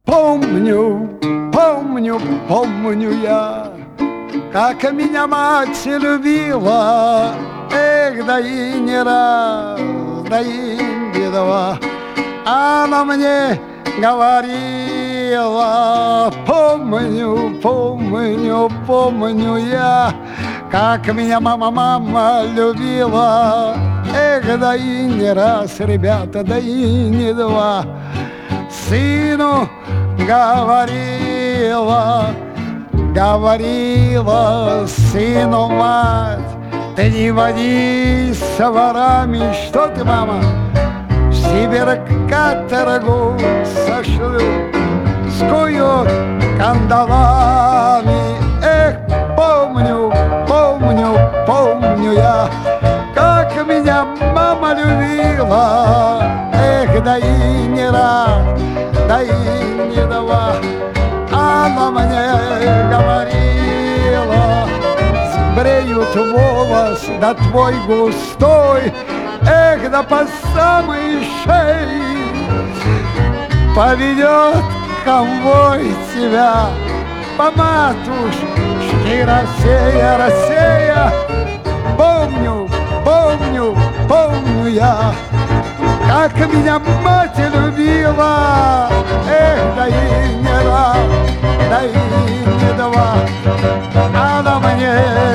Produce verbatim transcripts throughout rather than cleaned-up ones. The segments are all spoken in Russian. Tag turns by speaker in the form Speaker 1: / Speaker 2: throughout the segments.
Speaker 1: Помню, помню, помню я, как меня мать любила. Эх, да и не раз, да и не два. Она мне говорила: помню, помню, помню я, как меня мама, мама любила. Эх, да и не раз, ребята, да и не два. Сыну говорила, говорила сыну мать: ты не водись с ворами. Что ты, мама? В Сибирь каторгу сошлю, скуют кандалами. Эх, помню, помню, помню я, как меня мама любила. Эх, да и не раз, да и не два. Она мне говорила: сбреют волос, да твой густой, эх, да по самой шее поведет конвой тебя по матушке Россия, Россия. Помню, помню, помню я, как меня мать любила. Эх, да и не раз, да и не два. Она мне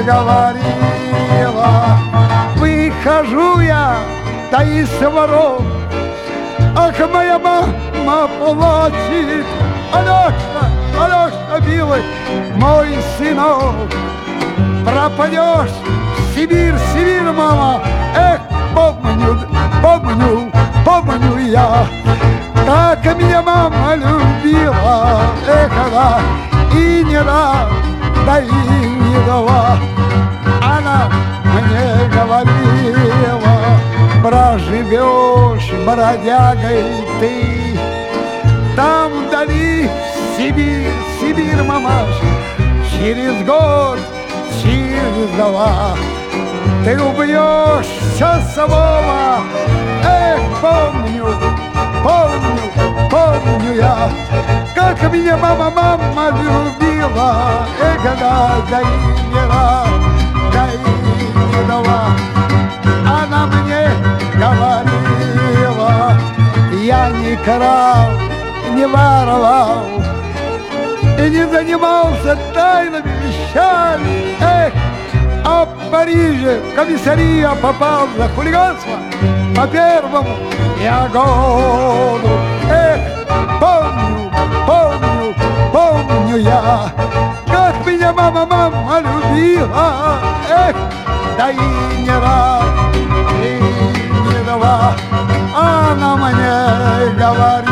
Speaker 1: говорила: выхожу я, да и с ворот. Ах, моя мама плачет: Алёша, Алёша, милый, мой сынок, пропадешь в Сибирь, Сибирь, мама. Эх, помню, помню, помню я, как меня мама любила. Эх, она и не раз, да и не два. Она мне говорила: проживешь бродягой ты там вдали, в Сибирь, Сибирь, мамаш, через год, через два ты убьешься самого. Эх, помню, помню, помню я, как меня мама, мама любила. Эх, да, да и не раз, да и не два. Она мне говорила: я не крал, не воровал и не занимался тайными вещами. Эх, а в Париже в комиссария попал за хулиганство по первому я году. Эх, помню, помню, помню я, как меня мама, мама любила. Эх, да и не раз, и не два. Она мне говорит: